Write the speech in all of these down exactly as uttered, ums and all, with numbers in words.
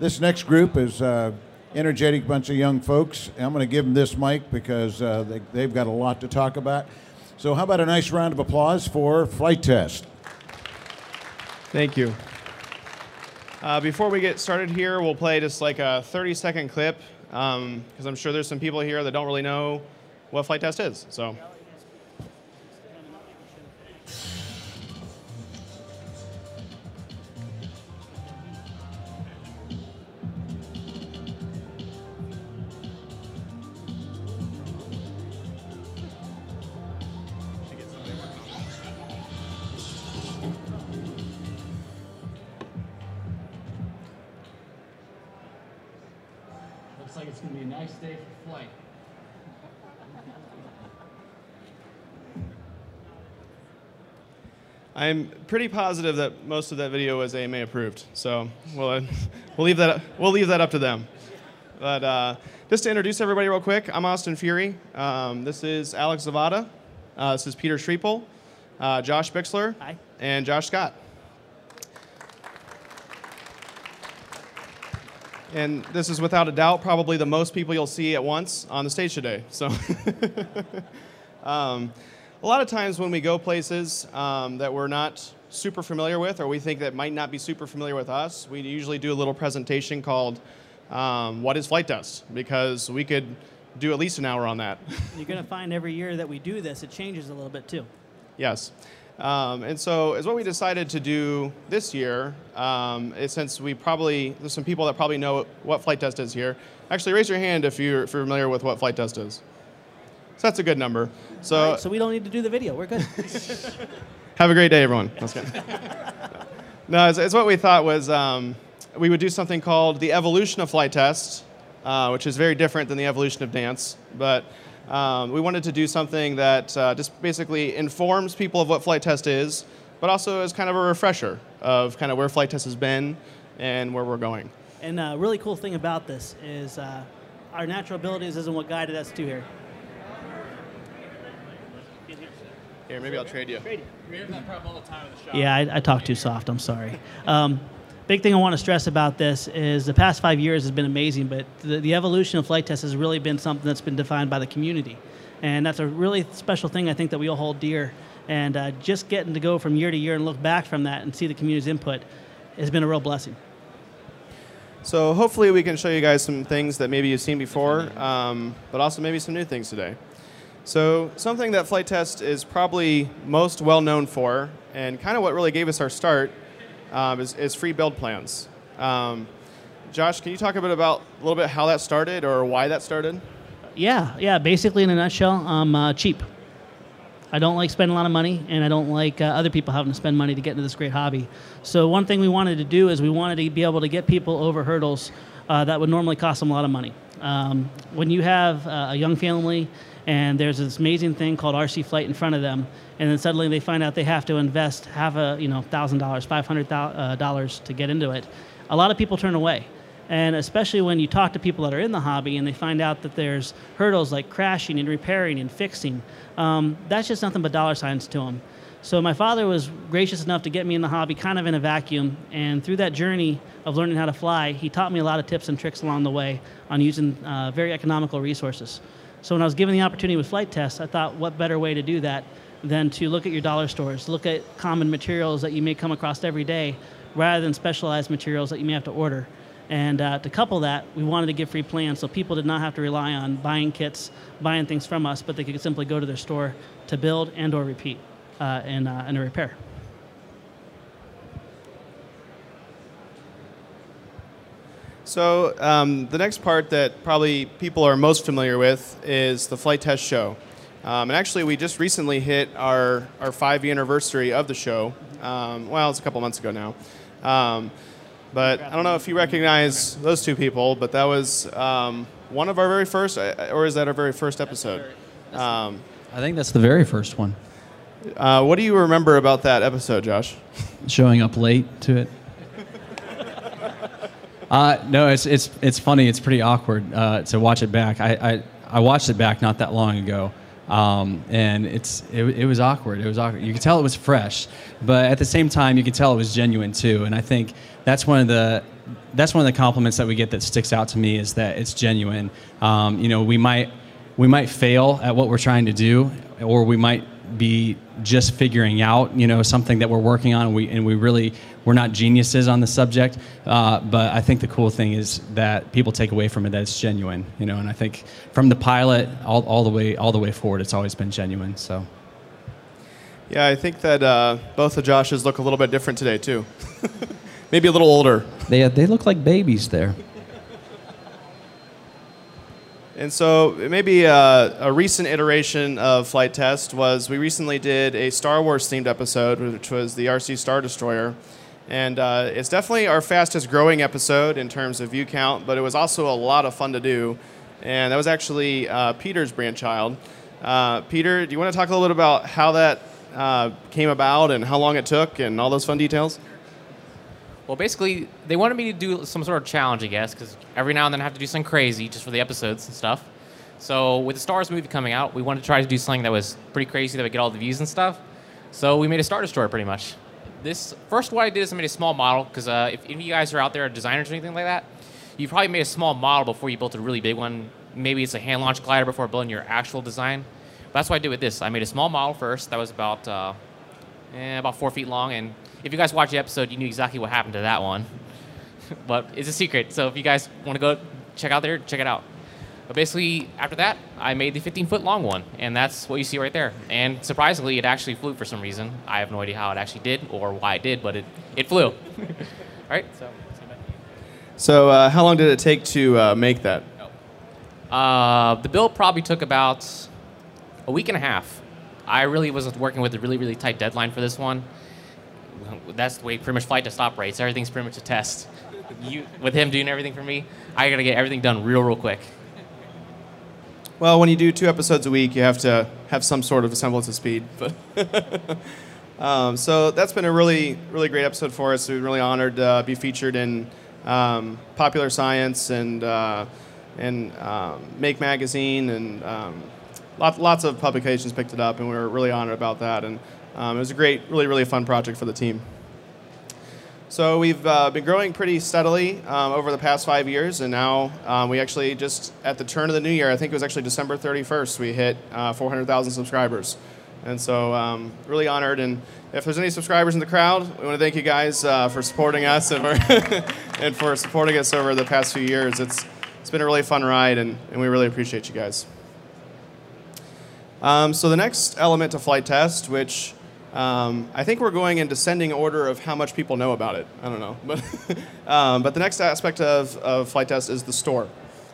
This next group is uh, energetic bunch of young folks. I'm going to give them this mic because uh, they, they've got a lot to talk about. So how about a nice round of applause for Flite Test? Thank you. Uh, before we get started here, we'll play just like a thirty second clip because um, I'm sure there's some people here that don't really know what Flite Test is. So. Looks like it's going to be a nice day for flight. I'm pretty positive that most of that video was A M A approved, so we'll, uh, we'll, leave, that, we'll leave that up to them. But uh, just to introduce everybody real quick, I'm Austin Fury. Um, this is Alex Zavada. Uh, this is Peter Schriepel, uh, Josh Bixler, Hi. and Josh Scott. And this is without a doubt probably the most people you'll see at once on the stage today. So, um, a lot of times when we go places um, that we're not super familiar with, or we think that might not be super familiar with us, we usually do a little presentation called um, "What is Flite Test?" because we could do at least an hour on that. You're going to find every year that we do this, it changes a little bit too. Yes. Um, and so is what we decided to do this year, um, is since we probably, there's some people that probably know what Flite Test is here. Actually, raise your hand if you're familiar with what Flite Test is. So that's a good number. So, All right, so we don't need to do the video. We're good. have a great day, everyone. That's good. No, it's, it's what we thought was um, we would do something called the evolution of Flite Test, uh, which is very different than the evolution of dance. But Um, we wanted to do something that uh, just basically informs people of what Flite Test is, but also is kind of a refresher of kind of where Flite Test has been and where we're going. And a uh, really cool thing about this is uh, our natural abilities isn't what guided us to here. Here, maybe I'll trade you. We have that problem all the time in the shop. Yeah, I, I talk too soft. I'm sorry. Um, big thing I want to stress about this is the past five years has been amazing, but the, the evolution of Flite Test has really been something that's been defined by the community. And that's a really special thing I think that we all hold dear. And uh, just getting to go from year to year and look back from that and see the community's input has been a real blessing. So hopefully we can show you guys some things that maybe you've seen before, um, but also maybe some new things today. So something that Flite Test is probably most well known for, and kind of what really gave us our start, Um, is, is free build plans. Um, Josh, can you talk a bit about a little bit how that started or why that started? Yeah, yeah. Basically, in a nutshell, I'm uh, cheap. I don't like spending a lot of money, and I don't like uh, other people having to spend money to get into this great hobby. So one thing we wanted to do is we wanted to be able to get people over hurdles uh, that would normally cost them a lot of money. Um, when you have uh, a young family and there's this amazing thing called R C Flite in front of them, and then suddenly they find out they have to invest half a you know thousand dollars, five hundred dollars to get into it, a lot of people turn away. And especially when you talk to people that are in the hobby and they find out that there's hurdles like crashing and repairing and fixing, um, that's just nothing but dollar signs to them. So my father was gracious enough to get me in the hobby kind of in a vacuum, and through that journey of learning how to fly, he taught me a lot of tips and tricks along the way on using uh, very economical resources. So when I was given the opportunity with Flite Test, I thought what better way to do that than to look at your dollar stores, look at common materials that you may come across every day, rather than specialized materials that you may have to order. And uh, to couple that, we wanted to give free plans so people did not have to rely on buying kits, buying things from us, but they could simply go to their store to build and or repeat uh, and, uh, and a repair. So um, the next part that probably people are most familiar with is the Flite Test show. Um, and actually, we just recently hit our, our five-year anniversary of the show. Um, well, it's a couple months ago now. Um, but I don't know if you recognize those two people, but that was um, one of our very first, or is that our very first episode? Um, I think that's the very first one. uh, what do you remember about that episode, Josh? Showing up late to it. Uh, no, it's it's it's funny. It's pretty awkward uh, to watch it back. I, I I watched it back not that long ago, um, and it's it, it was awkward. It was awkward. You could tell it was fresh, but at the same time, you could tell it was genuine too. And I think that's one of the that's one of the compliments that we get that sticks out to me is that it's genuine. Um, you know, we might we might fail at what we're trying to do, or we might be just figuring out, you know, something that we're working on. And we and we really we're not geniuses on the subject, uh, but I think the cool thing is that people take away from it that it's genuine, you know. And I think from the pilot all, all the way all the way forward, it's always been genuine. So. Yeah, I think that uh, both the Joshes look a little bit different today too. Maybe a little older. They they look like babies there. And so maybe uh, a recent iteration of Flight Test was we recently did a Star Wars themed episode, which was the R C Star Destroyer. And uh, it's definitely our fastest growing episode in terms of view count, but it was also a lot of fun to do. And that was actually uh, Peter's brainchild. Uh, Peter, do you want to talk a little bit about how that uh, came about and how long it took and all those fun details? Well, basically, they wanted me to do some sort of challenge, I guess, because every now and then I have to do something crazy just for the episodes and stuff. So with the Star Wars movie coming out, we wanted to try to do something that was pretty crazy that would get all the views and stuff. So we made a Star Destroyer, pretty much. This first, what I did is I made a small model, because uh, if any of you guys are out there, designers or anything like that, you probably made a small model before you built a really big one. Maybe it's a hand-launched glider before building your actual design. But that's what I did with this. I made a small model first that was about uh, eh, about four feet long, and if you guys watch the episode, you knew exactly what happened to that one. But it's a secret, so if you guys want to go check out there, check it out. But basically, after that, I made the fifteen-foot long one, and that's what you see right there. And surprisingly, it actually flew for some reason. I have no idea how it actually did or why it did, but it, it flew. All right, so... So uh, how long did it take to uh, make that? Uh, the build probably took about a week and a half. I really was working with a really, really tight deadline for this one. That's the way pretty much Flight Test operates. Everything's pretty much a test. You, with him doing everything for me, I got to get everything done real, real quick. Well, when you do two episodes a week, you have to have some sort of semblance of speed. But um, so that's been a really, really great episode for us. We're really honored to uh, be featured in um, Popular Science and uh, and um, Make Magazine, and um, lots, lots of publications picked it up, and we were really honored about that. And um, it was a great, really, really fun project for the team. So we've uh, been growing pretty steadily um, over the past five years, and now um, we actually just, at the turn of the new year, I think it was actually December thirty-first, we hit uh, four hundred thousand subscribers. And so um, really honored, and if there's any subscribers in the crowd, we want to thank you guys uh, for supporting us and for, and for supporting us over the past few years. It's It's been a really fun ride, and, and we really appreciate you guys. Um, so the next element of Flight Test, which Um, I think we're going in descending order of how much people know about it. I don't know. But, um, but the next aspect of, of Flight Test is the store.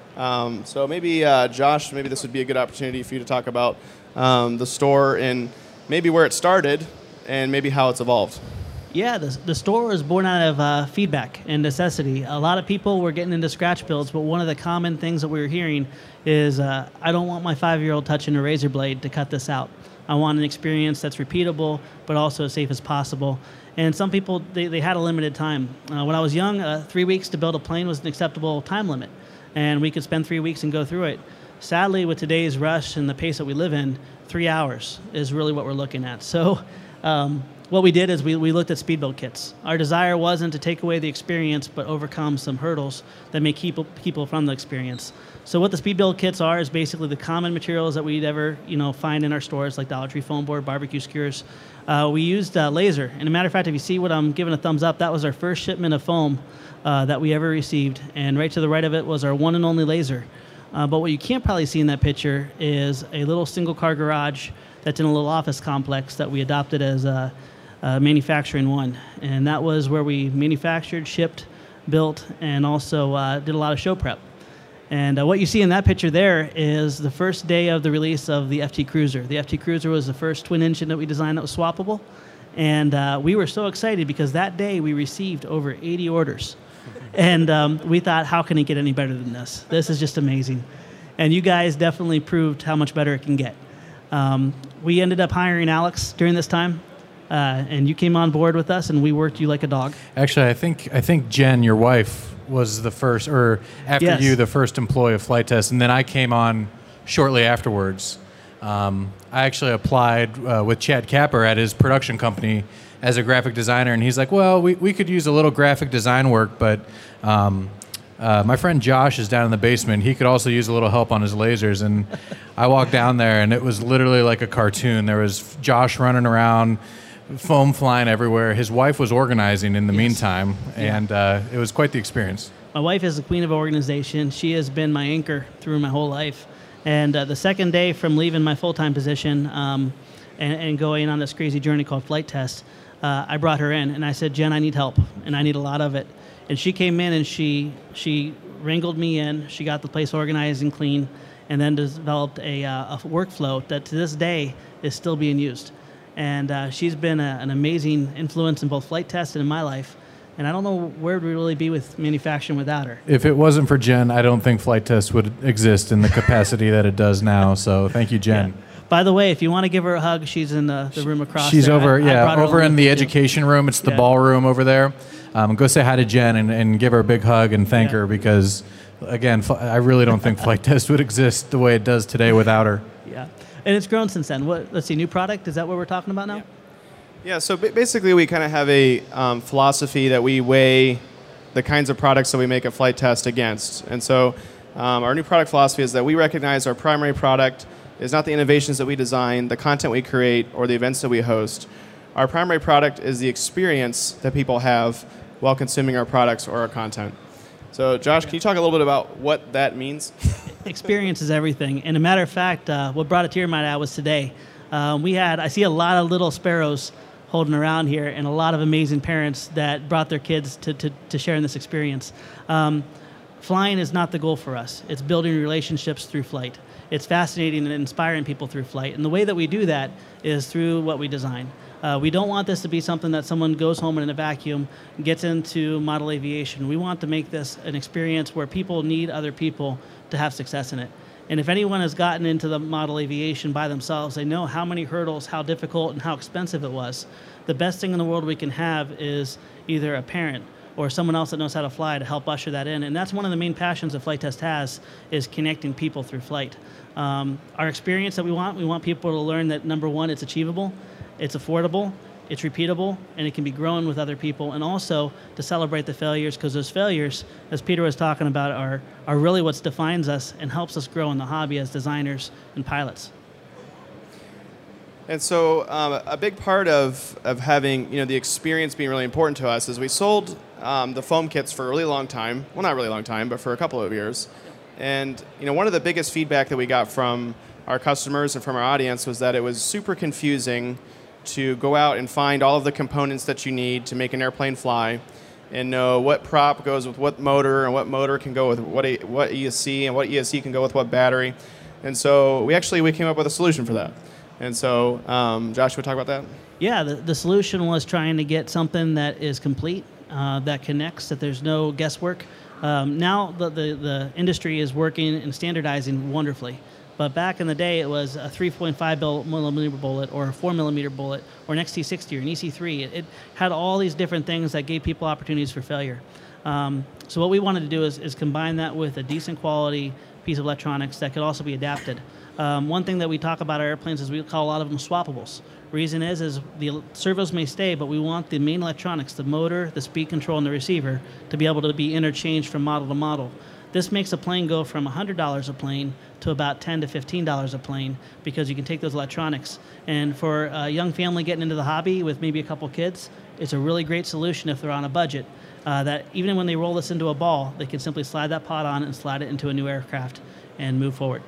Um, so maybe, uh, Josh, maybe this would be a good opportunity for you to talk about um, the store and maybe where it started and maybe how it's evolved. Yeah, the, the store was born out of uh, feedback and necessity. A lot of people were getting into scratch builds, but one of the common things that we were hearing is, uh, I don't want my five-year-old touching a razor blade to cut this out. I want an experience that's repeatable, but also as safe as possible. And some people, they, they had a limited time. Uh, when I was young, uh, three weeks to build a plane was an acceptable time limit, and we could spend three weeks and go through it. Sadly, with today's rush and the pace that we live in, three hours is really what we're looking at. So um, what we did is we, we looked at speed build kits. Our desire wasn't to take away the experience, but overcome some hurdles that may keep people from the experience. So what the speed build kits are is basically the common materials that we'd ever, you know, find in our stores, like Dollar Tree foam board, barbecue skewers. Uh, we used uh, laser. And a matter of fact, if you see what I'm giving a thumbs up, that was our first shipment of foam uh, that we ever received. And right to the right of it was our one and only laser. Uh, but what you can't probably see in that picture is a little single car garage that's in a little office complex that we adopted as a, a manufacturing one. And that was where we manufactured, shipped, built, and also uh, did a lot of show prep. And uh, what you see in that picture there is the first day of the release of the F T Cruiser. The F T Cruiser was the first twin engine that we designed that was swappable. And uh, we were so excited because that day we received over eighty orders. And um, we thought, how can it get any better than this? This is just amazing. And you guys definitely proved how much better it can get. Um, we ended up hiring Alex during this time. Uh, and you came on board with us, and we worked you like a dog. Actually, I think I think Jen, your wife, was the first, or after Yes. you, the first employee of Flight Test, and then I came on shortly afterwards. Um, I actually applied uh, with Chad Capper at his production company, as a graphic designer, and he's like, well, we, we could use a little graphic design work, but um, uh, my friend Josh is down in the basement. He could also use a little help on his lasers. And I walked down there, and it was literally like a cartoon. There was Josh running around, foam flying everywhere. His wife was organizing in the yes. meantime, and uh, it was quite the experience. My wife is the queen of organization. She has been my anchor through my whole life. And uh, the second day from leaving my full-time position um, and, and going on this crazy journey called Flight Test, uh, I brought her in, and I said, Jen, I need help, and I need a lot of it. And she came in, and she she wrangled me in. She got the place organized and clean, and then developed a, uh, a workflow that to this day is still being used. And uh, she's been a, an amazing influence in both Flight Test and in my life. And I don't know where we'd really be with manufacturing without her. If it wasn't for Jen, I don't think Flight Test would exist in the capacity that it does now. So thank you, Jen. Yeah. By the way, if you want to give her a hug, she's in the, the room across She's there. over, I, yeah, I over in the education room. It's the yeah. ballroom over there. Um, go say hi to Jen and, and give her a big hug and thank yeah. her because, again, I really don't think Flight Test would exist the way it does today without her. Yeah, and it's grown since then. What? Let's see, new product? Is that what we're talking about now? Yeah. Yeah, so basically we kind of have a um, philosophy that we weigh the kinds of products that we make a Flight Test against. And so um, our new product philosophy is that we recognize our primary product is not the innovations that we design, the content we create, or the events that we host. Our primary product is the experience that people have while consuming our products or our content. So Josh, can you talk a little bit about what that means? Experience is everything. And a matter of fact, uh, what brought a tear to my eye was today. Uh, we had, I see a lot of little sparrows holding around here, and a lot of amazing parents that brought their kids to, to, to share in this experience. Um, flying is not the goal for us. It's building relationships through flight. It's fascinating and inspiring people through flight. And the way that we do that is through what we design. Uh, we don't want this to be something that someone goes home in a vacuum, gets into model aviation. We want to make this an experience where people need other people to have success in it. And if anyone has gotten into the model aviation by themselves, they know how many hurdles, how difficult, and how expensive it was. The best thing in the world we can have is either a parent or someone else that knows how to fly to help usher that in. And that's one of the main passions that Flight Test has, is connecting people through flight. Um, our experience that we want, we want people to learn that, number one, it's achievable, it's affordable, it's repeatable, and it can be grown with other people, and also to celebrate the failures, because those failures, as Peter was talking about, are, are really what defines us and helps us grow in the hobby as designers and pilots. And so um, a big part of, of having you know, the experience being really important to us is we sold um, the foam kits for a really long time. Well, not really long time, but for a couple of years. And you know, one of the biggest feedback that we got from our customers and from our audience was that it was super confusing to go out and find all of the components that you need to make an airplane fly and know what prop goes with what motor and what motor can go with what, a, what E S C and what E S C can go with what battery. And so we actually we came up with a solution for that. And so um, Josh, would talk about that? Yeah, the, the solution was trying to get something that is complete, uh, that connects, that there's no guesswork. Um, now the, the, the industry is working and standardizing wonderfully. But back in the day, it was a three point five millimeter bullet or a four millimeter bullet or an X T sixty or an E C three. It, it had all these different things that gave people opportunities for failure. Um, so what we wanted to do is, is combine that with a decent quality piece of electronics that could also be adapted. Um, one thing that we talk about our airplanes is we call a lot of them swappables. Reason is, is the servos may stay, but we want the main electronics, the motor, the speed control, and the receiver, to be able to be interchanged from model to model. This makes a plane go from one hundred dollars a plane to about ten to fifteen dollars a plane, because you can take those electronics. And for a young family getting into the hobby with maybe a couple kids, it's a really great solution if they're on a budget. Uh, that even when they roll this into a ball, they can simply slide that pod on and slide it into a new aircraft and move forward.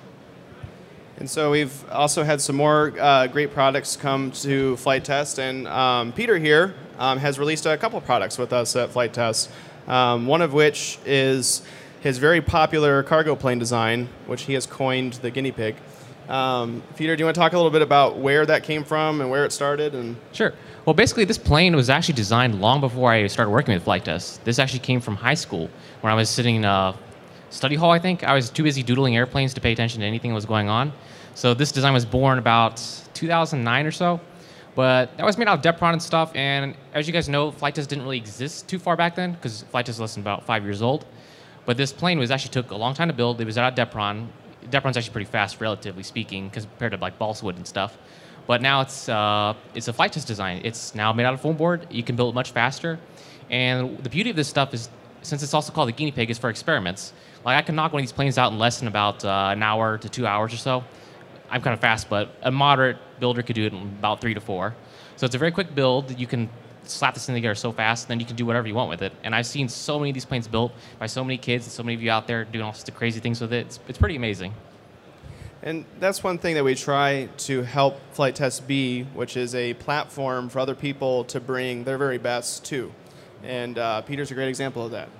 And so we've also had some more uh, great products come to Flight Test, and um, Peter here um, has released a couple products with us at Flight Test, um, one of which is his very popular cargo plane design, which he has coined the guinea pig. Um, Peter, do you want to talk a little bit about where that came from and where it started? And Sure. Well, basically, this plane was actually designed long before I started working with Flight Test. This actually came from high school when I was sitting in a study hall, I think. I was too busy doodling airplanes to pay attention to anything that was going on. So this design was born about two thousand nine or so. But that was made out of Depron and stuff. And as you guys know, Flight Test didn't really exist too far back then, because Flight Test is less than about five years old. But this plane was actually took a long time to build. It was out of Depron. Depron's actually pretty fast, relatively speaking, compared to like balsa wood and stuff. But now it's uh, it's a flight test design. It's now made out of foam board. You can build it much faster. And the beauty of this stuff is, since it's also called the guinea pig, is for experiments. Like I can knock one of these planes out in less than about uh, an hour to two hours or so. I'm kind of fast, but a moderate builder could do it in about three to four. So it's a very quick build. You can slap this thing together so fast, and then you can do whatever you want with it. And I've seen so many of these planes built by so many kids and so many of you out there doing all sorts of crazy things with it. It's, it's pretty amazing. And that's one thing that we try to help Flight Test be, which is a platform for other people to bring their very best to. And uh, Peter's a great example of that.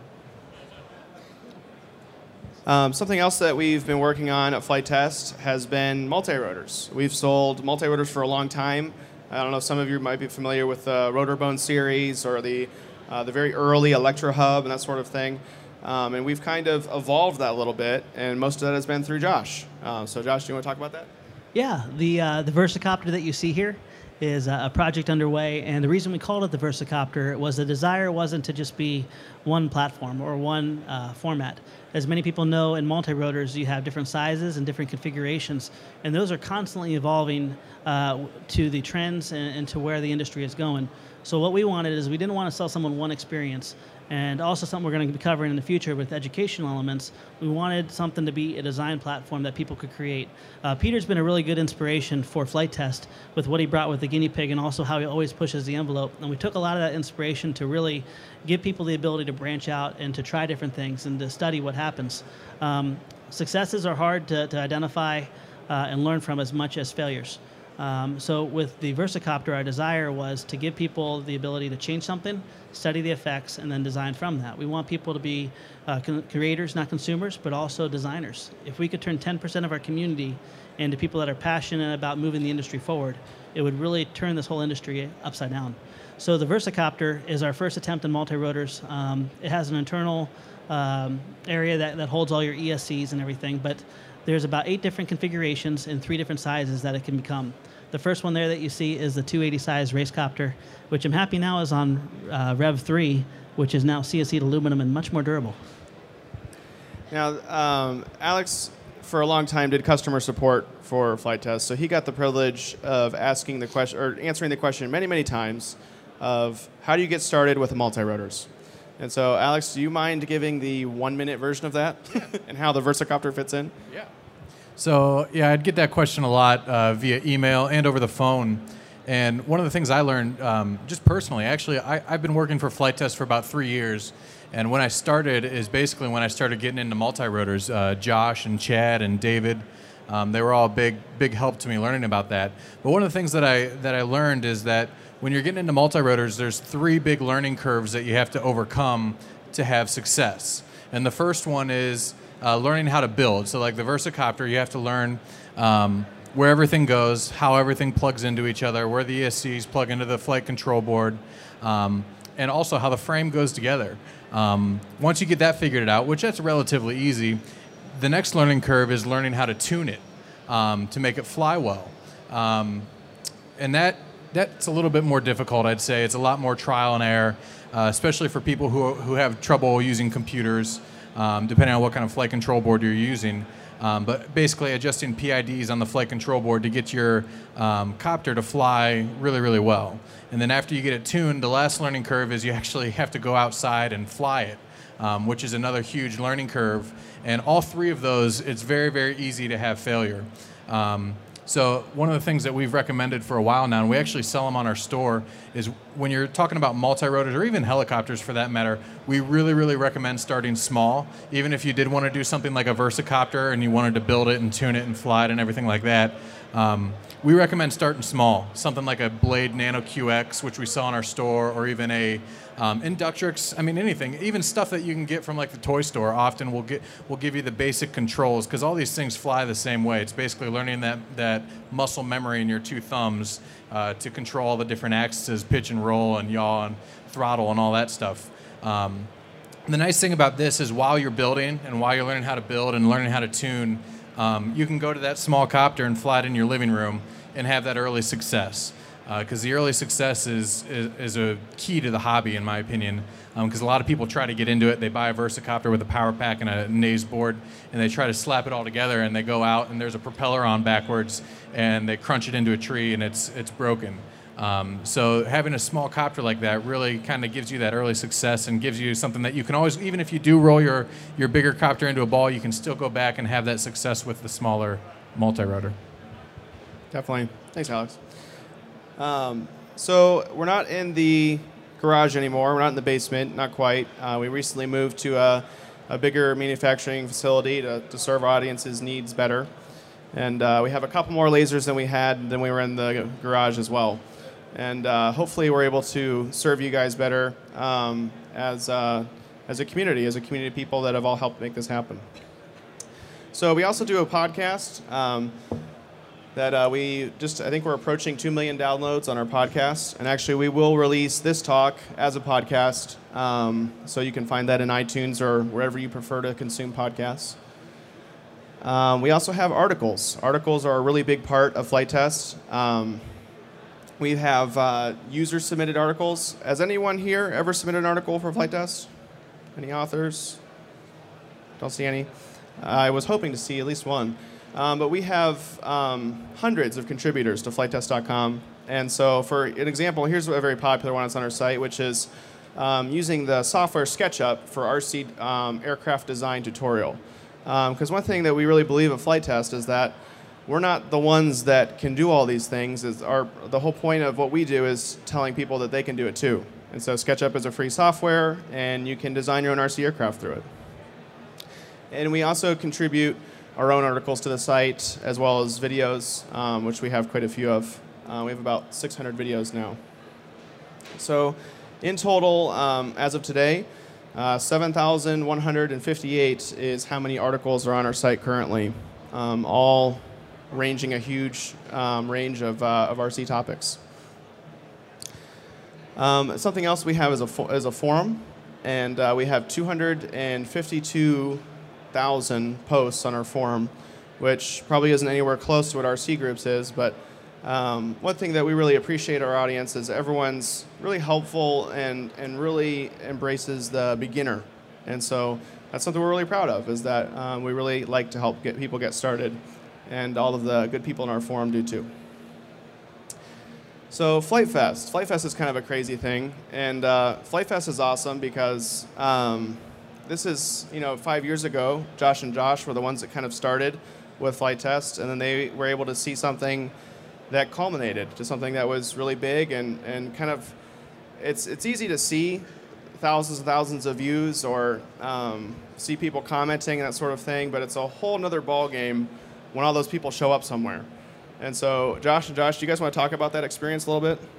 Um, something else that we've been working on at Flight Test has been multi-rotors. We've sold multi-rotors for a long time. I don't know, some of you might be familiar with the Rotorbone series or the, uh, the very early Electro Hub and that sort of thing. Um, and we've kind of evolved that a little bit, and most of that has been through Josh. Um, so Josh, do you want to talk about that? Yeah, the uh, the Versacopter that you see here is a project underway, and the reason we called it the Versacopter was the desire wasn't to just be one platform or one uh, format. As many people know, in multi-rotors you have different sizes and different configurations, and those are constantly evolving uh, to the trends and, and to where the industry is going. So what we wanted is we didn't want to sell someone one experience, and also something we're going to be covering in the future with educational elements. We wanted something to be a design platform that people could create. Uh, Peter's been a really good inspiration for Flight Test with what he brought with the guinea pig and also how he always pushes the envelope. And we took a lot of that inspiration to really give people the ability to branch out and to try different things and to study what happens. Um, successes are hard to, to identify uh, and learn from as much as failures. Um, so with the Versacopter, our desire was to give people the ability to change something, study the effects, and then design from that. We want people to be uh, con- creators, not consumers, but also designers. If we could turn ten percent of our community into people that are passionate about moving the industry forward, it would really turn this whole industry upside down. So the Versacopter is our first attempt in multi-rotors. Um, it has an internal um, area that, that holds all your E S Cs and everything, but there's about eight different configurations in three different sizes that it can become. The first one there that you see is the two eighty size Racecopter, which I'm happy now is on uh, Rev three, which is now C S E'd aluminum and much more durable. Now, um, Alex, for a long time, did customer support for Flight Test, so he got the privilege of asking the question or answering the question many, many times of how do you get started with the multi-rotors? And so, Alex, do you mind giving the one-minute version of that and how the Versacopter fits in? Yeah. So, yeah, I'd get that question a lot uh, via email and over the phone. And one of the things I learned um, just personally, actually, I, I've been working for Flight Test for about three years. And when I started is basically when I started getting into multi-rotors. Uh, Josh and Chad and David, um, they were all big, big help to me learning about that. But one of the things that I, that I learned is that when you're getting into multi-rotors, there's three big learning curves that you have to overcome to have success. And the first one is Uh, learning how to build. So like the Versacopter, you have to learn um, where everything goes, how everything plugs into each other, where the E S Cs plug into the flight control board, um, and also how the frame goes together. Um, once you get that figured out, which that's relatively easy, the next learning curve is learning how to tune it um, to make it fly well. Um, and that that's a little bit more difficult, I'd say. It's a lot more trial and error, uh, especially for people who, who have trouble using computers. Um, depending on what kind of flight control board you're using. Um, but basically adjusting P I Ds on the flight control board to get your um, copter to fly really, really well. And then after you get it tuned, the last learning curve is you actually have to go outside and fly it, um, which is another huge learning curve. And all three of those, it's very, very easy to have failure. Um, So one of the things that we've recommended for a while now, and we actually sell them on our store, is when you're talking about multi-rotors or even helicopters for that matter, we really, really recommend starting small. Even if you did want to do something like a Versacopter and you wanted to build it and tune it and fly it and everything like that, um, we recommend starting small. Something like a Blade Nano Q X, which we sell in our store, or even a um, Inductrix. I mean, anything, even stuff that you can get from like the toy store. Often will get will give you the basic controls because all these things fly the same way. It's basically learning that that muscle memory in your two thumbs uh, to control all the different axes, pitch and roll, and yaw and throttle and all that stuff. Um, the nice thing about this is while you're building and while you're learning how to build and learning how to tune, um, you can go to that small copter and fly it in your living room and have that early success. because the early success is, is is a key to the hobby, in my opinion. Because um, a lot of people try to get into it. They buy a Versacopter with a power pack and a Naze board, and they try to slap it all together, and they go out, and there's a propeller on backwards, and they crunch it into a tree, and it's it's broken. Um, so having a small copter like that really kind of gives you that early success and gives you something that you can always, even if you do roll your, your bigger copter into a ball, you can still go back and have that success with the smaller multi-rotor. Definitely. Thanks, Alex. Um, so we're not in the garage anymore. We're not in the basement, not quite. Uh, we recently moved to a, a bigger manufacturing facility to, to serve our audience's needs better. And uh, we have a couple more lasers than we had than we were in the garage as well. And uh, hopefully we're able to serve you guys better um, as, uh, as a community, as a community of people that have all helped make this happen. So we also do a podcast um, that uh, we just, I think we're approaching two million downloads on our podcast. And actually we will release this talk as a podcast. Um, so you can find that in iTunes or wherever you prefer to consume podcasts. Um, we also have articles. Articles are a really big part of Flight Test. Um, We have uh, user-submitted articles. Has anyone here ever submitted an article for Flight Test? Any authors? Don't see any. Uh, I was hoping to see at least one. Um, but we have um, hundreds of contributors to flight test dot com. And so for an example, here's a very popular one that's on our site, which is um, using the software SketchUp for R C um, aircraft design tutorial. Because um, one thing that we really believe at Flight Test is that we're not the ones that can do all these things. Is our, the whole point of what we do is telling people that they can do it too. And so SketchUp is a free software, and you can design your own R C aircraft through it. And we also contribute our own articles to the site, as well as videos, um, which we have quite a few of. Uh, we have about six hundred videos now. So in total, um, as of today, uh, seven thousand one hundred fifty-eight is how many articles are on our site currently, um, all ranging a huge um, range of, uh, of R C topics. Um, something else we have is a, fo is a forum, and uh, we have two hundred fifty-two thousand posts on our forum, which probably isn't anywhere close to what R C Groups is, but um, one thing that we really appreciate our audience is everyone's really helpful and, and really embraces the beginner. And so that's something we're really proud of, is that um, we really like to help get people get started. And all of the good people in our forum do too. So Flight Fest. Flight Fest is kind of a crazy thing. And uh, Flight Fest is awesome because um, this is, you know, five years ago, Josh and Josh were the ones that kind of started with Flight Test. And then they were able to see something that culminated to something that was really big and, and kind of, it's, it's easy to see thousands and thousands of views or um, see people commenting and that sort of thing, but it's a whole nother ball game when all those people show up somewhere. And so, Josh and Josh, do you guys want to talk about that experience a little bit?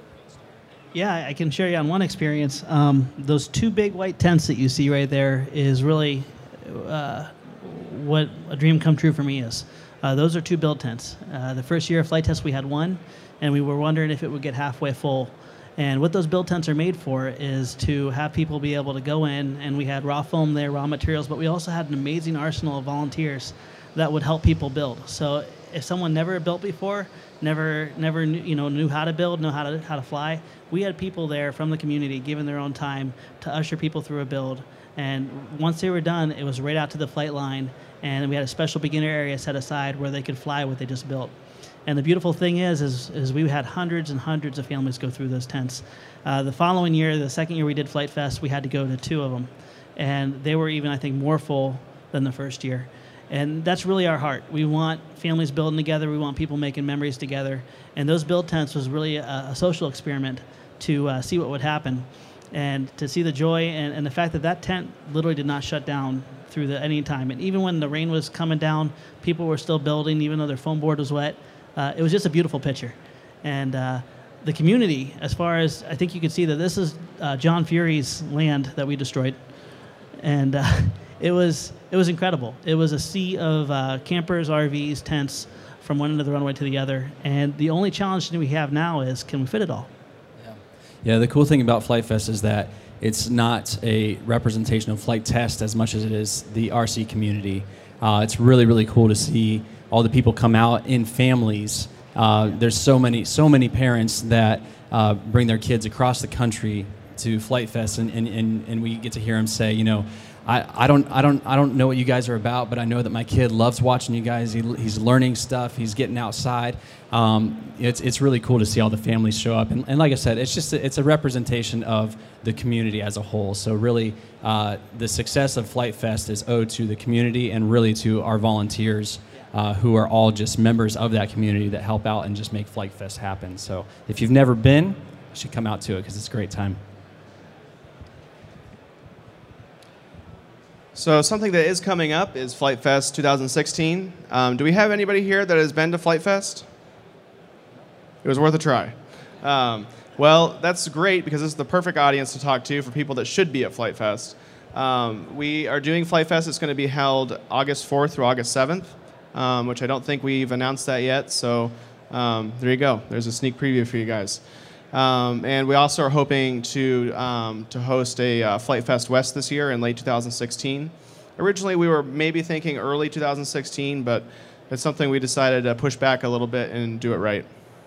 Yeah, I can share you on one experience. Um, those two big white tents that you see right there is really uh, what a dream come true for me is. Uh, those are two build tents. Uh, the first year of Flight Test, we had one, and we were wondering if it would get halfway full. And what those build tents are made for is to have people be able to go in, and we had raw foam there, raw materials, but we also had an amazing arsenal of volunteers that would help people build. So if someone never built before, never never knew, you know, knew how to build, know how to how to fly, we had people there from the community giving their own time to usher people through a build. And once they were done, it was right out to the flight line, and we had a special beginner area set aside where they could fly what they just built. And the beautiful thing is, is, is we had hundreds and hundreds of families go through those tents. Uh, the following year, the second year we did Flight Fest, we had to go to two of them. And they were even, I think, more full than the first year. And that's really our heart. We want families building together. We want people making memories together. And those build tents was really a, a social experiment to uh, see what would happen. And to see the joy and, and the fact that that tent literally did not shut down through the any time. And even when the rain was coming down, people were still building, even though their foam board was wet. Uh, it was just a beautiful picture. And uh, the community, as far as, I think you can see that this is uh, John Fury's land that we destroyed. And uh, it was it was incredible. It was a sea of uh, campers, R Vs, tents from one end of the runway to the other. And the only challenge that we have now is, can we fit it all? Yeah, yeah the cool thing about Flight Fest is that it's not a representation of Flight Test as much as it is the R C community. Uh, it's really, really cool to see all the people come out in families Uh, there's so many so many parents that uh, bring their kids across the country to Flight Fest, and, and, and, and we get to hear them say, you know, I, I don't I don't I don't know what you guys are about, but I know that my kid loves watching you guys. He, he's learning stuff. He's getting outside. Um, it's it's really cool to see all the families show up, and, and like I said, it's just a, it's a representation of the community as a whole. So really, uh, the success of Flight Fest is owed to the community and really to our volunteers, uh, who are all just members of that community that help out and just make Flight Fest happen. So if you've never been, you should come out to it because it's a great time. So something that is coming up is Flight Fest twenty sixteen. Um, do we have anybody here that has been to Flight Fest? It was worth a try. Um, well, that's great because this is the perfect audience to talk to for people that should be at Flight Fest. Um, we are doing Flight Fest. It's going to be held August fourth through August seventh, um, which I don't think we've announced that yet. So um, there you go. There's a sneak preview for you guys. Um, and we also are hoping to um, to host a uh, Flight Fest West this year in late two thousand sixteen. Originally, we were maybe thinking early two thousand sixteen, but it's something we decided to push back a little bit and do it right.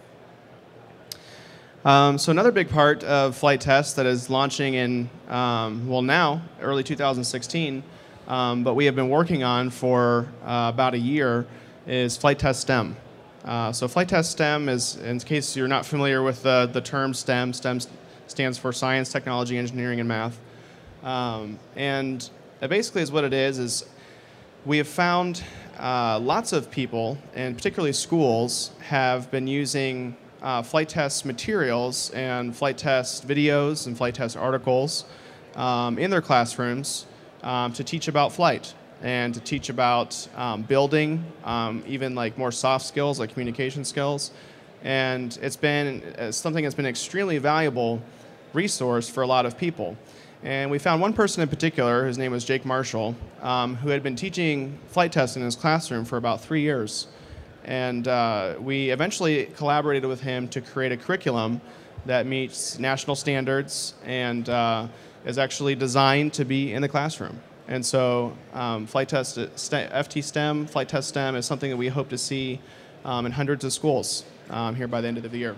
Um, so another big part of Flight Test that is launching in, um, well now, early two thousand sixteen, um, but we have been working on for uh, about a year, is Flight Test STEM. Uh, so Flight Test STEM is, in case you're not familiar with the, the term STEM, STEM stands for Science, Technology, Engineering, and Math. Um, and it basically is what it is, is we have found uh, lots of people, and particularly schools, have been using uh, flight test materials and flight test videos and flight test articles um, in their classrooms um, to teach about flight, and to teach about um, building, um, even like more soft skills like communication skills. And it's been uh, something that's been an extremely valuable resource for a lot of people. And we found one person in particular, his name was Jake Marshall, um, who had been teaching flight tests in his classroom for about three years. And uh, we eventually collaborated with him to create a curriculum that meets national standards and uh, is actually designed to be in the classroom. And so um, Flight Test, F T STEM, Flight Test STEM is something that we hope to see um, in hundreds of schools um, here by the end of the year.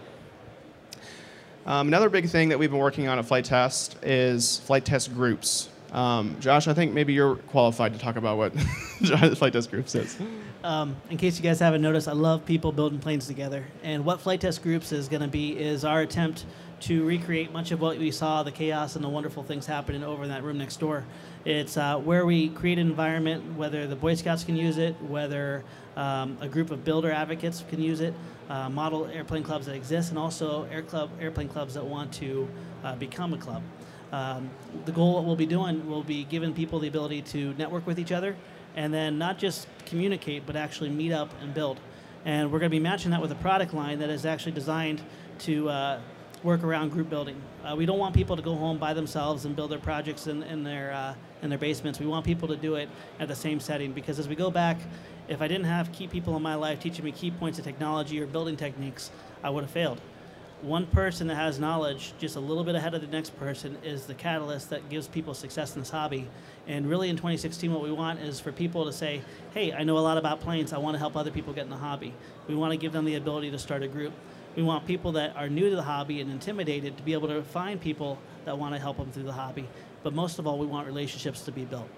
Um, another big thing that we've been working on at Flight Test is Flight Test groups. Um, Josh, I think maybe you're qualified to talk about what Flight Test groups is. Um, in case you guys haven't noticed, I love people building planes together. And what Flight Test Groups is going to be is our attempt to recreate much of what we saw, the chaos and the wonderful things happening over in that room next door. It's uh, where we create an environment, whether the Boy Scouts can use it, whether um, a group of builder advocates can use it, uh, model airplane clubs that exist, and also air club, airplane clubs that want to uh, become a club. Um, the goal, what we'll be doing, will be giving people the ability to network with each other, and then not just communicate, but actually meet up and build. And we're going to be matching that with a product line that is actually designed to uh, work around group building. Uh, we don't want people to go home by themselves and build their projects in, in, their, uh, in their basements. We want people to do it at the same setting, because as we go back, if I didn't have key people in my life teaching me key points of technology or building techniques, I would have failed. One person that has knowledge just a little bit ahead of the next person is the catalyst that gives people success in this hobby. And really in twenty sixteen, what we want is for people to say, hey, I know a lot about planes. I want to help other people get in the hobby. We want to give them the ability to start a group. We want people that are new to the hobby and intimidated to be able to find people that want to help them through the hobby. But most of all, we want relationships to be built.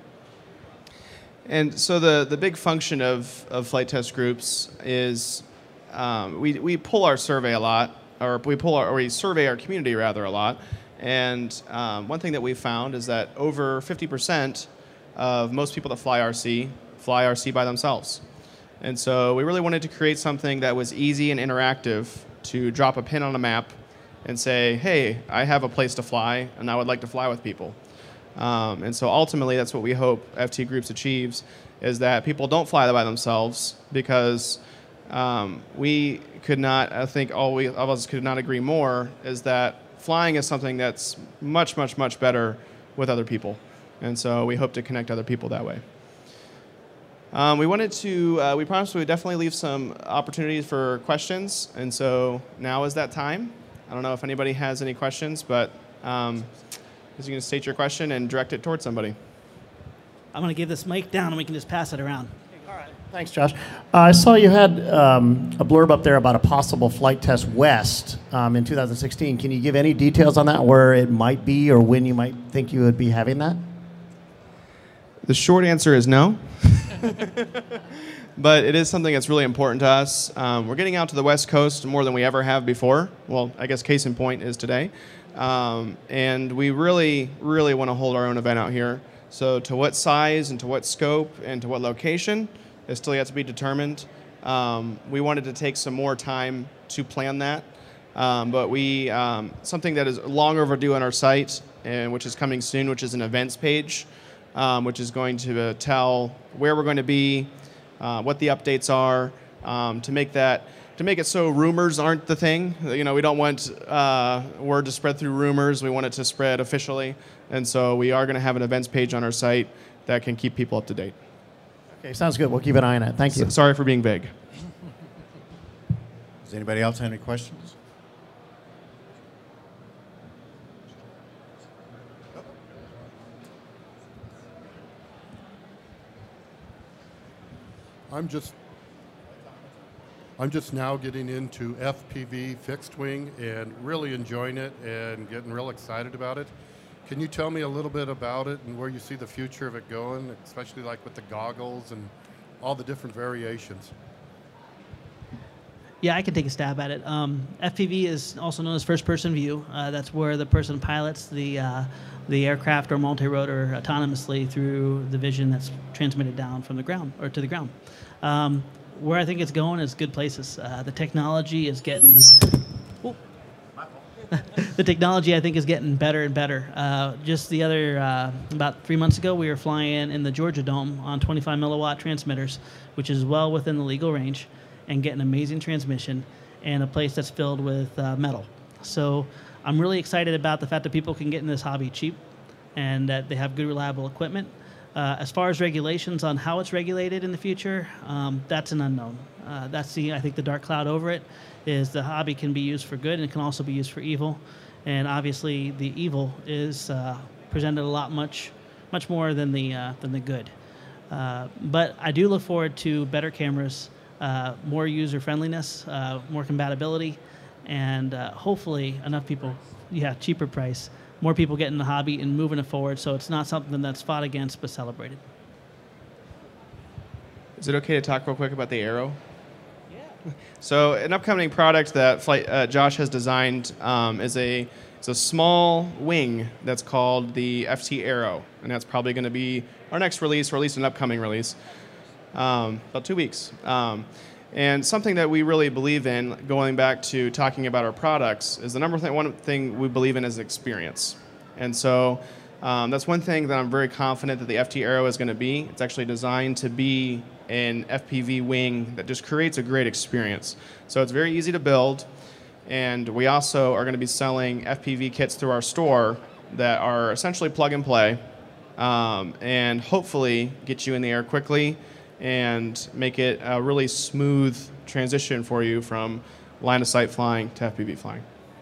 And so the, the big function of, of flight test groups is um, we, we pull our survey a lot, or we pull our, or we survey our community rather a lot. And um, one thing that we've found is that over fifty percent of most people that fly R C fly R C by themselves. And so we really wanted to create something that was easy and interactive to drop a pin on a map and say, hey, I have a place to fly and I would like to fly with people. Um, and so ultimately that's what we hope F T Groups achieves, is that people don't fly by themselves, because um, we could not, I think all we, all of us could not agree more, is that flying is something that's much, much, much better with other people. And so we hope to connect other people that way. Um, we wanted to, uh, we promised we would definitely leave some opportunities for questions, and so now is that time. I don't know if anybody has any questions, but um, you can state your question and direct it towards somebody. I'm going to give this mic down and we can just pass it around. Thanks, Josh. Uh, I saw you had um, a blurb up there about a possible flight test west um, in two thousand sixteen. Can you give any details on that, where it might be or when you might think you would be having that? The short answer is no. But it is something that's really important to us. Um, we're getting out to the West Coast more than we ever have before. Well, I guess case in point is today. Um, and we really, really want to hold our own event out here. So to what size and to what scope and to what location is still yet to be determined. Um, we wanted to take some more time to plan that. Um, but we, um, something that is long overdue on our site, and which is coming soon, which is an events page, um, which is going to uh, tell where we're going to be, uh, what the updates are, um, to make that, to make it so rumors aren't the thing. You know, we don't want uh, word to spread through rumors. We want it to spread officially. And so we are going to have an events page on our site that can keep people up to date. Okay, sounds good. We'll keep an eye on it. Thank you. S- sorry for being vague. Does anybody else have any questions? I'm just I'm just now getting into F P V fixed wing and really enjoying it and getting real excited about it. Can you tell me a little bit about it and where you see the future of it going, especially like with the goggles and all the different variations? Yeah, I can take a stab at it. Um, F P V is also known as first-person view. Uh, that's where the person pilots the uh, the aircraft or multi-rotor autonomously through the vision that's transmitted down from the ground or to the ground. Um, where I think it's going is good places. Uh, the technology is getting. Oh. The technology, I think, is getting better and better. Uh, just the other, uh, about three months ago, we were flying in the Georgia Dome on twenty-five milliwatt transmitters, which is well within the legal range, and getting amazing transmission in a place that's filled with uh, metal. So I'm really excited about the fact that people can get in this hobby cheap and that they have good, reliable equipment. Uh, as far as regulations on how it's regulated in the future, um, that's an unknown. Uh, that's the, I think, the dark cloud over it is the hobby can be used for good and it can also be used for evil. And obviously the evil is uh, presented a lot much, much more than the, uh, than the good. Uh, but I do look forward to better cameras, uh, more user friendliness, uh, more compatibility, and uh, hopefully enough people, yeah, cheaper price, more people getting the hobby and moving it forward so it's not something that's fought against but celebrated. Is it okay to talk real quick about the Arrow? Yeah. So an upcoming product that Flight, uh, Josh has designed um, is a it's a small wing that's called the F T Arrow, and that's probably going to be our next release, or at least an upcoming release, um, about two weeks. Um, and something that we really believe in, going back to talking about our products, is the number th- one thing we believe in is experience. And so um, that's one thing that I'm very confident that the F T Arrow is going to be. It's actually designed to be an F P V wing that just creates a great experience. So it's very easy to build, and we also are going to be selling F P V kits through our store that are essentially plug and play, um, and hopefully get you in the air quickly and make it a really smooth transition for you from line of sight flying to F P V flying.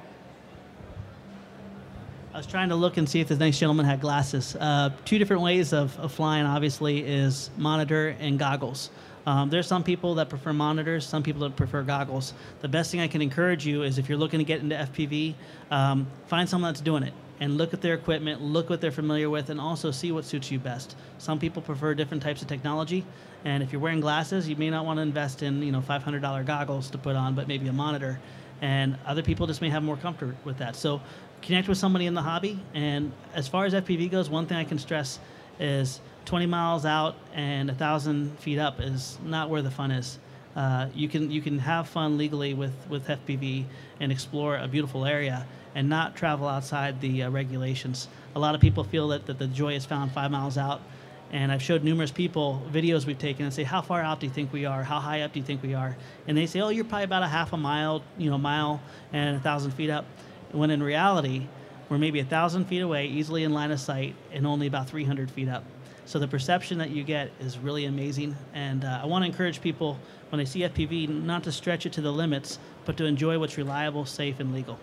I was trying to look and see if the next gentleman had glasses. Uh, two different ways of, of flying, obviously, is monitor and goggles. Um, there's some people that prefer monitors, some people that prefer goggles. The best thing I can encourage you is if you're looking to get into F P V, um, find someone that's doing it and look at their equipment, look what they're familiar with, and also see what suits you best. Some people prefer different types of technology, and if you're wearing glasses, you may not want to invest in you know five hundred dollars goggles to put on, but maybe a monitor. And other people just may have more comfort with that. So connect with somebody in the hobby. And as far as F P V goes, one thing I can stress is twenty miles out and one thousand feet up is not where the fun is. Uh, you can you can have fun legally with, with F P V and explore a beautiful area and not travel outside the uh, regulations. A lot of people feel that, that the joy is found five miles out. And I've showed numerous people videos we've taken and say, how far out do you think we are? How high up do you think we are? And they say, oh, you're probably about a half a mile, you know, mile and a thousand feet up. When in reality, we're maybe a thousand feet away, easily in line of sight, and only about three hundred feet up. So the perception that you get is really amazing. And uh, I want to encourage people, when they see F P V, not to stretch it to the limits, but to enjoy what's reliable, safe, and legal.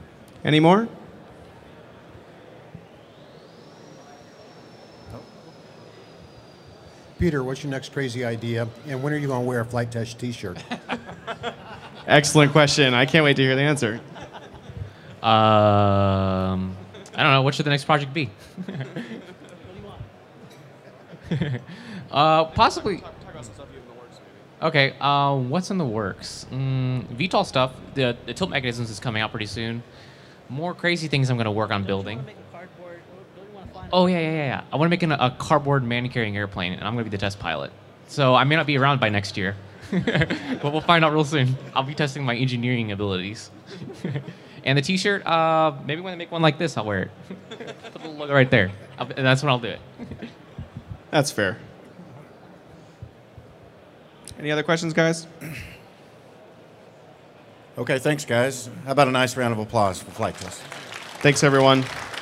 Any more? Peter, what's your next crazy idea? And when are you going to wear a Flight Test T-shirt? Excellent question. I can't wait to hear the answer. Um, I don't know. What should the next project be? uh, possibly. Okay. Uh, what's in the works? Mm, V TOL stuff. The, the tilt mechanisms is coming out pretty soon. More crazy things I'm going to work on building. Oh yeah, yeah, yeah. yeah. I want to make an, a cardboard man-carrying airplane, and I'm going to be the test pilot. So I may not be around by next year, but we'll find out real soon. I'll be testing my engineering abilities. And the T-shirt, uh, maybe when I make one like this, I'll wear it. Put the logo right there, I'll, and that's when I'll do it. That's fair. Any other questions, guys? Okay, thanks, guys. How about a nice round of applause for Flight Test? Thanks, everyone.